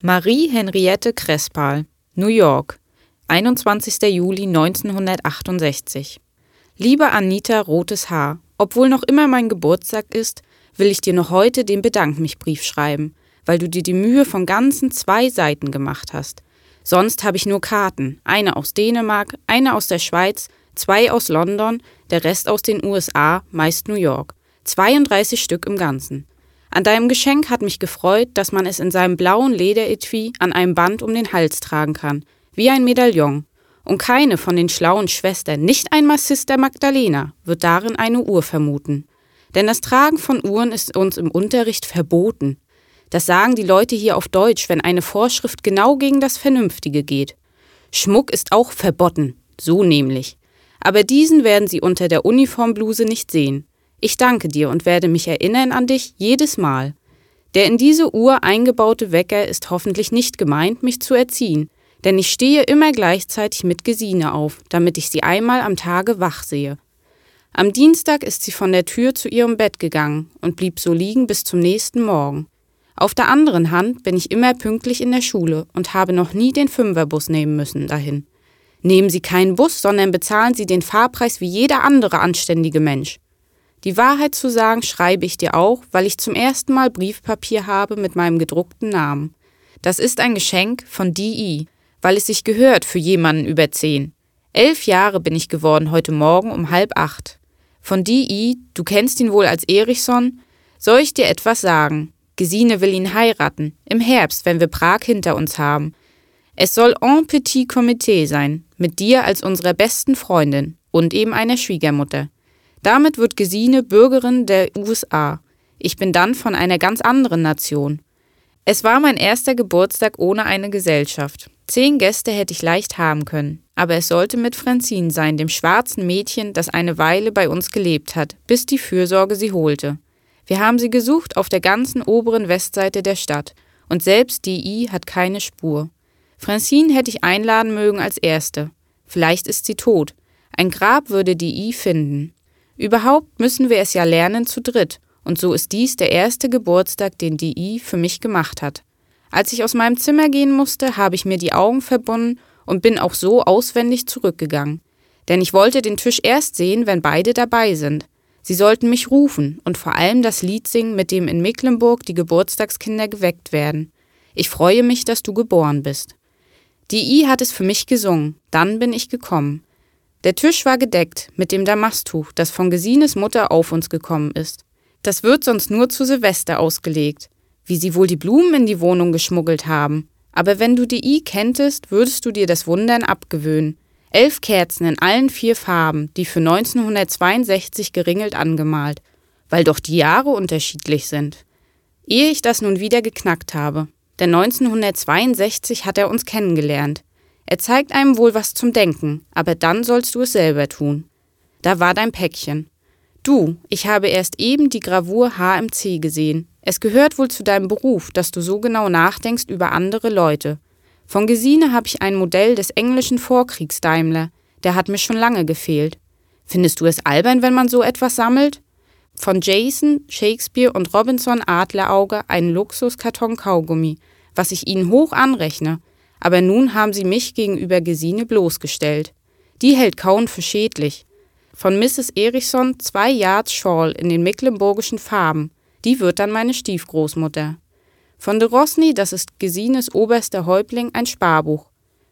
Marie Henriette Crespal, New York, 21. Juli 1968. Liebe Anita Rotes Haar, obwohl noch immer mein Geburtstag ist, will ich dir noch heute den Bedank-mich-Brief schreiben, weil du dir die Mühe von ganzen 2 Seiten gemacht hast. Sonst habe ich nur Karten, eine aus Dänemark, eine aus der Schweiz, 2 aus London, der Rest aus den USA, meist New York. 32 Stück im Ganzen. An deinem Geschenk hat mich gefreut, dass man es in seinem blauen Lederetui an einem Band um den Hals tragen kann, wie ein Medaillon. Und keine von den schlauen Schwestern, nicht einmal Sister Magdalena, wird darin eine Uhr vermuten. Denn das Tragen von Uhren ist uns im Unterricht verboten. Das sagen die Leute hier auf Deutsch, wenn eine Vorschrift genau gegen das Vernünftige geht. Schmuck ist auch verboten, so nämlich. Aber diesen werden sie unter der Uniformbluse nicht sehen. Ich danke dir und werde mich erinnern an dich jedes Mal. Der in diese Uhr eingebaute Wecker ist hoffentlich nicht gemeint, mich zu erziehen, denn ich stehe immer gleichzeitig mit Gesine auf, damit ich sie einmal am Tage wach sehe. Am Dienstag ist sie von der Tür zu ihrem Bett gegangen und blieb so liegen bis zum nächsten Morgen. Auf der anderen Hand bin ich immer pünktlich in der Schule und habe noch nie den 5er-Bus nehmen müssen dahin. Nehmen Sie keinen Bus, sondern bezahlen Sie den Fahrpreis wie jeder andere anständige Mensch. Die Wahrheit zu sagen, schreibe ich dir auch, weil ich zum ersten Mal Briefpapier habe mit meinem gedruckten Namen. Das ist ein Geschenk von D.I., weil es sich gehört für jemanden über 10. 11 Jahre bin ich geworden heute Morgen um 7:30. Von D.I., du kennst ihn wohl als Erichson, soll ich dir etwas sagen. Gesine will ihn heiraten, im Herbst, wenn wir Prag hinter uns haben. Es soll en petit comité sein, mit dir als unserer besten Freundin und eben einer Schwiegermutter. Damit wird Gesine Bürgerin der USA. Ich bin dann von einer ganz anderen Nation. Es war mein erster Geburtstag ohne eine Gesellschaft. 10 Gäste hätte ich leicht haben können, aber es sollte mit Francine sein, dem schwarzen Mädchen, das eine Weile bei uns gelebt hat, bis die Fürsorge sie holte. Wir haben sie gesucht auf der ganzen oberen Westseite der Stadt und selbst D.I. hat keine Spur. Francine hätte ich einladen mögen als Erste. Vielleicht ist sie tot. Ein Grab würde D.I. finden. Überhaupt müssen wir es ja lernen zu dritt, und so ist dies der erste Geburtstag, den D.I. für mich gemacht hat. Als ich aus meinem Zimmer gehen musste, habe ich mir die Augen verbunden und bin auch so auswendig zurückgegangen. Denn ich wollte den Tisch erst sehen, wenn beide dabei sind. Sie sollten mich rufen und vor allem das Lied singen, mit dem in Mecklenburg die Geburtstagskinder geweckt werden. Ich freue mich, dass du geboren bist. D.I. hat es für mich gesungen, dann bin ich gekommen. Der Tisch war gedeckt mit dem Damasttuch, das von Gesines Mutter auf uns gekommen ist. Das wird sonst nur zu Silvester ausgelegt. Wie sie wohl die Blumen in die Wohnung geschmuggelt haben. Aber wenn du D.I. kenntest, würdest du dir das Wundern abgewöhnen. 11 Kerzen in allen 4 Farben, die für 1962 geringelt angemalt, weil doch die Jahre unterschiedlich sind. Ehe ich das nun wieder geknackt habe. Denn 1962 hat er uns kennengelernt. Er zeigt einem wohl was zum Denken, aber dann sollst du es selber tun. Da war dein Päckchen. Du, ich habe erst eben die Gravur HMC gesehen. Es gehört wohl zu deinem Beruf, dass du so genau nachdenkst über andere Leute. Von Gesine habe ich ein Modell des englischen Vorkriegs-Daimler. Der hat mir schon lange gefehlt. Findest du es albern, wenn man so etwas sammelt? Von Jason, Shakespeare und Robinson Adlerauge einen Luxuskarton Kaugummi, was ich ihnen hoch anrechne. Aber nun haben sie mich gegenüber Gesine bloßgestellt. Die hält Kauen für schädlich. Von Mrs. Erichson 2 Yards Shawl in den mecklenburgischen Farben. Die wird dann meine Stiefgroßmutter. Von de Rosny, das ist Gesines oberster Häuptling, ein Sparbuch.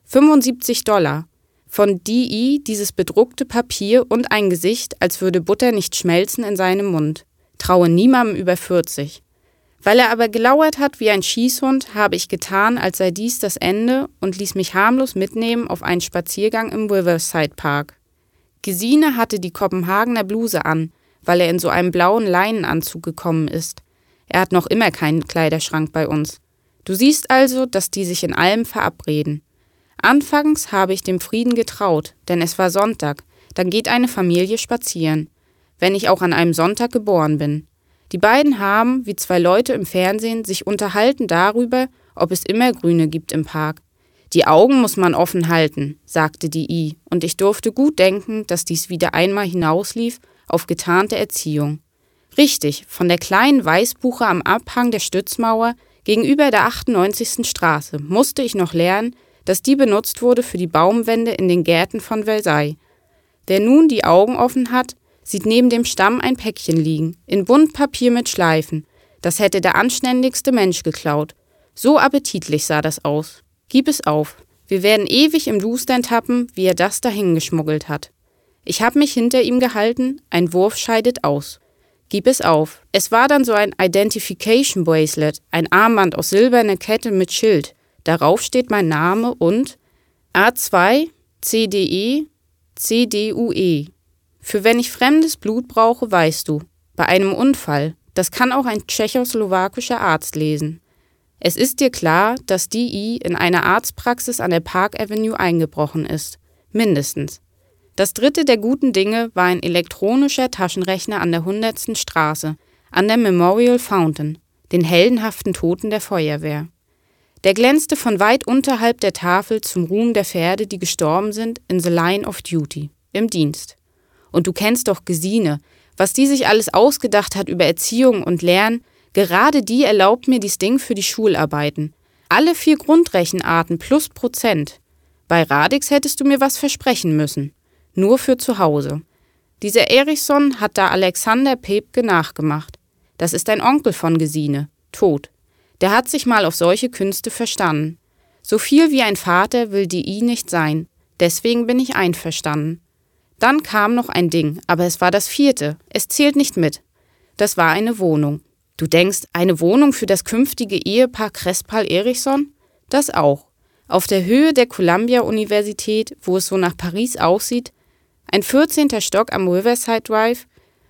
$75. Von D.I. dieses bedruckte Papier und ein Gesicht, als würde Butter nicht schmelzen in seinem Mund. Traue niemandem über 40. Weil er aber gelauert hat wie ein Schießhund, habe ich getan, als sei dies das Ende und ließ mich harmlos mitnehmen auf einen Spaziergang im Riverside Park. Gesine hatte die Kopenhagener Bluse an, weil er in so einem blauen Leinenanzug gekommen ist. Er hat noch immer keinen Kleiderschrank bei uns. Du siehst also, dass die sich in allem verabreden. Anfangs habe ich dem Frieden getraut, denn es war Sonntag, dann geht eine Familie spazieren, wenn ich auch an einem Sonntag geboren bin. Die beiden haben, wie 2 Leute im Fernsehen, sich unterhalten darüber, ob es immer Grüne gibt im Park. Die Augen muss man offen halten, sagte D.I., und ich durfte gut denken, dass dies wieder einmal hinauslief auf getarnte Erziehung. Richtig, von der kleinen Weißbuche am Abhang der Stützmauer Gegenüber der 98. Straße musste ich noch lernen, dass die benutzt wurde für die Baumwände in den Gärten von Versailles. Wer nun die Augen offen hat, sieht neben dem Stamm ein Päckchen liegen, in Buntpapier mit Schleifen. Das hätte der anständigste Mensch geklaut. So appetitlich sah das aus. Gib es auf. Wir werden ewig im Dustern tappen, wie er das dahin geschmuggelt hat. Ich habe mich hinter ihm gehalten, ein Wurf scheidet aus. Gib es auf. Es war dann so ein Identification Bracelet, ein Armband aus silberner Kette mit Schild. Darauf steht mein Name und A2 CDE CDUE. Für wenn ich fremdes Blut brauche, weißt du. Bei einem Unfall. Das kann auch ein tschechoslowakischer Arzt lesen. Es ist dir klar, dass DI in einer Arztpraxis an der Park Avenue eingebrochen ist. Mindestens. Das dritte der guten Dinge war ein elektronischer Taschenrechner an der 100. Straße, an der Memorial Fountain, den heldenhaften Toten der Feuerwehr. Der glänzte von weit unterhalb der Tafel zum Ruhm der Pferde, die gestorben sind, in the line of duty, im Dienst. Und du kennst doch Gesine, was die sich alles ausgedacht hat über Erziehung und Lernen, gerade die erlaubt mir dies Ding für die Schularbeiten. Alle 4 Grundrechenarten plus Prozent. Bei Radix hättest du mir was versprechen müssen. Nur für zu Hause. Dieser Erichson hat da Alexander Pepke nachgemacht. Das ist ein Onkel von Gesine, tot. Der hat sich mal auf solche Künste verstanden. So viel wie ein Vater will DI nicht sein. Deswegen bin ich einverstanden. Dann kam noch ein Ding, aber es war das 4. Es zählt nicht mit. Das war eine Wohnung. Du denkst, eine Wohnung für das künftige Ehepaar Crespal-Erichson? Das auch. Auf der Höhe der Columbia-Universität, wo es so nach Paris aussieht, ein 14. Stock am Riverside Drive,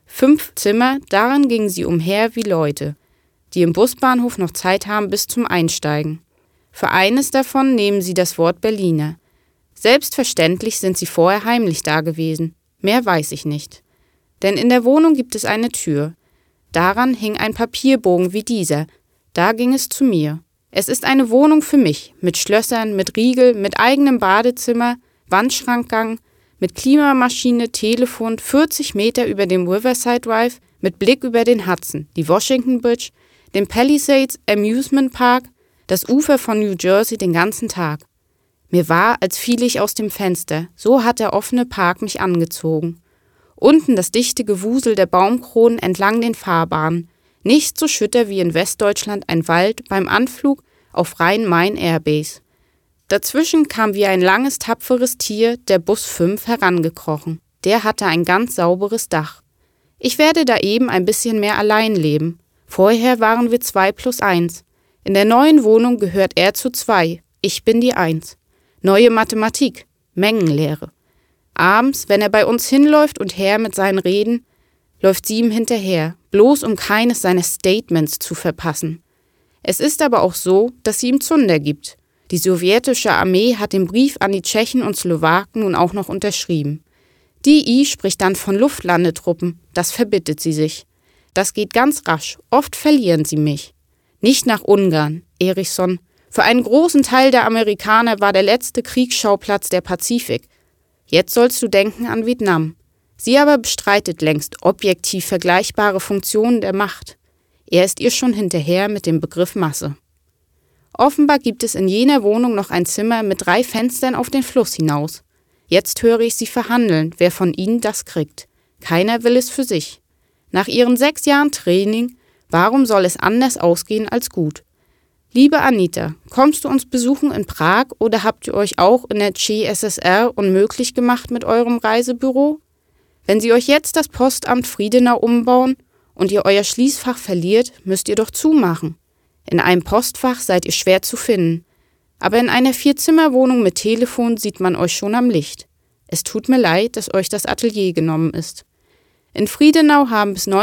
5 Zimmer, darin gingen sie umher wie Leute, die im Busbahnhof noch Zeit haben bis zum Einsteigen. Für eines davon nehmen sie das Wort Berliner. Selbstverständlich sind sie vorher heimlich da gewesen. Mehr weiß ich nicht. Denn in der Wohnung gibt es eine Tür. Daran hing ein Papierbogen wie dieser. Da ging es zu mir. Es ist eine Wohnung für mich, mit Schlössern, mit Riegel, mit eigenem Badezimmer, Wandschrankgang, mit Klimamaschine, Telefon, 40 Meter über dem Riverside Drive, mit Blick über den Hudson, die Washington Bridge, den Palisades Amusement Park, das Ufer von New Jersey den ganzen Tag. Mir war, als fiele ich aus dem Fenster, so hat der offene Park mich angezogen. Unten das dichte Gewusel der Baumkronen entlang den Fahrbahnen, nicht so schütter wie in Westdeutschland ein Wald beim Anflug auf Rhein-Main Airbase. Dazwischen kam wie ein langes, tapferes Tier der Bus 5 herangekrochen. Der hatte ein ganz sauberes Dach. Ich werde da eben ein bisschen mehr allein leben. Vorher waren wir 2+1. In der neuen Wohnung gehört er zu 2. Ich bin die 1. Neue Mathematik, Mengenlehre. Abends, wenn er bei uns hinläuft und her mit seinen Reden, läuft sie ihm hinterher, bloß um keines seiner Statements zu verpassen. Es ist aber auch so, dass sie ihm Zunder gibt. Die sowjetische Armee hat den Brief an die Tschechen und Slowaken nun auch noch unterschrieben. DI spricht dann von Luftlandetruppen, das verbittet sie sich. Das geht ganz rasch, oft verlieren sie mich. Nicht nach Ungarn, Erichson. Für einen großen Teil der Amerikaner war der letzte Kriegsschauplatz der Pazifik. Jetzt sollst du denken an Vietnam. Sie aber bestreitet längst objektiv vergleichbare Funktionen der Macht. Er ist ihr schon hinterher mit dem Begriff Masse. Offenbar gibt es in jener Wohnung noch ein Zimmer mit 3 Fenstern auf den Fluss hinaus. Jetzt höre ich sie verhandeln, wer von ihnen das kriegt. Keiner will es für sich. Nach ihren 6 Jahren Training, warum soll es anders ausgehen als gut? Liebe Anita, kommst du uns besuchen in Prag oder habt ihr euch auch in der CSSR unmöglich gemacht mit eurem Reisebüro? Wenn sie euch jetzt das Postamt Friedenau umbauen und ihr euer Schließfach verliert, müsst ihr doch zumachen. In einem Postfach seid ihr schwer zu finden. Aber in einer 4-Zimmer-Wohnung mit Telefon sieht man euch schon am Licht. Es tut mir leid, dass euch das Atelier genommen ist. In Friedenau haben bis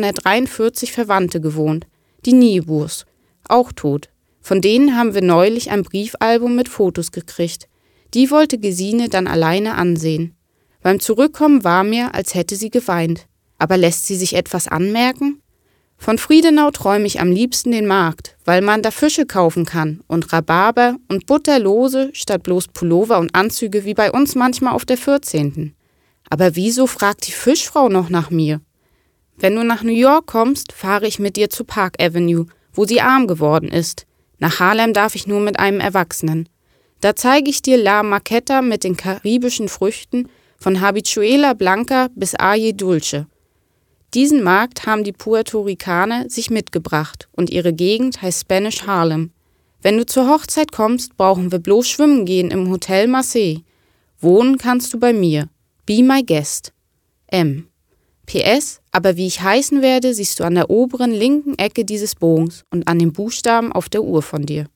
1943 Verwandte gewohnt, die Nieburs, auch tot. Von denen haben wir neulich ein Briefalbum mit Fotos gekriegt. Die wollte Gesine dann alleine ansehen. Beim Zurückkommen war mir, als hätte sie geweint. Aber lässt sie sich etwas anmerken? Von Friedenau träume ich am liebsten den Markt, weil man da Fische kaufen kann und Rhabarber und Butterlose statt bloß Pullover und Anzüge wie bei uns manchmal auf der 14. Aber wieso fragt die Fischfrau noch nach mir? Wenn du nach New York kommst, fahre ich mit dir zu Park Avenue, wo sie arm geworden ist. Nach Harlem darf ich nur mit einem Erwachsenen. Da zeige ich dir La Marqueta mit den karibischen Früchten, von Habichuela Blanca bis Aye Dulce. Diesen Markt haben die Puerto Ricaner sich mitgebracht und ihre Gegend heißt Spanish Harlem. Wenn du zur Hochzeit kommst, brauchen wir bloß schwimmen gehen im Hotel Marseille. Wohnen kannst du bei mir. Be my guest. M. PS, aber wie ich heißen werde, siehst du an der oberen linken Ecke dieses Bogens und an den Buchstaben auf der Uhr von dir.